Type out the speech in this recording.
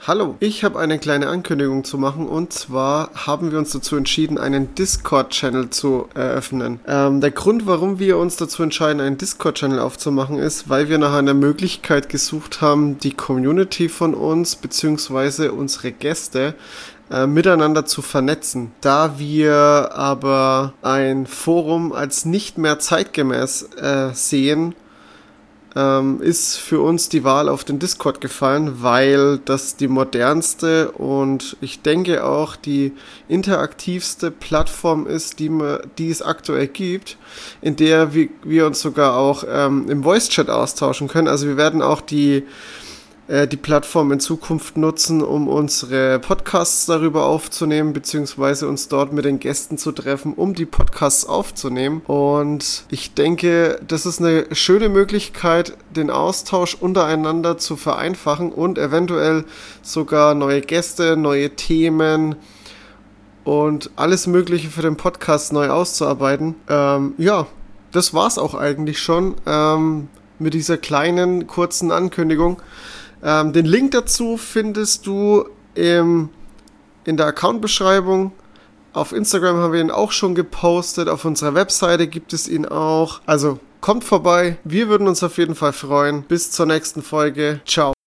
Hallo, ich habe eine kleine Ankündigung zu machen und zwar haben wir uns dazu entschieden, einen Discord-Channel zu eröffnen. Der Grund, warum wir uns dazu entscheiden, einen Discord-Channel aufzumachen, ist, weil wir nach einer Möglichkeit gesucht haben, die Community von uns bzw. unsere Gäste miteinander zu vernetzen. Da wir aber ein Forum als nicht mehr zeitgemäß sehen, ist für uns die Wahl auf den Discord gefallen, weil das die modernste und ich denke auch die interaktivste Plattform ist, die es aktuell gibt, in der wir uns sogar auch im Voice-Chat austauschen können. Also wir werden auch die Plattform in Zukunft nutzen, um unsere Podcasts darüber aufzunehmen, beziehungsweise uns dort mit den Gästen zu treffen, um die Podcasts aufzunehmen. Und ich denke, das ist eine schöne Möglichkeit, den Austausch untereinander zu vereinfachen und eventuell sogar neue Gäste, neue Themen und alles Mögliche für den Podcast neu auszuarbeiten. Das war's auch eigentlich schon mit dieser kleinen, kurzen Ankündigung. Den Link dazu findest du in der Account-Beschreibung. Auf Instagram haben wir ihn auch schon gepostet. Auf unserer Webseite gibt es ihn auch. Also kommt vorbei. Wir würden uns auf jeden Fall freuen. Bis zur nächsten Folge. Ciao.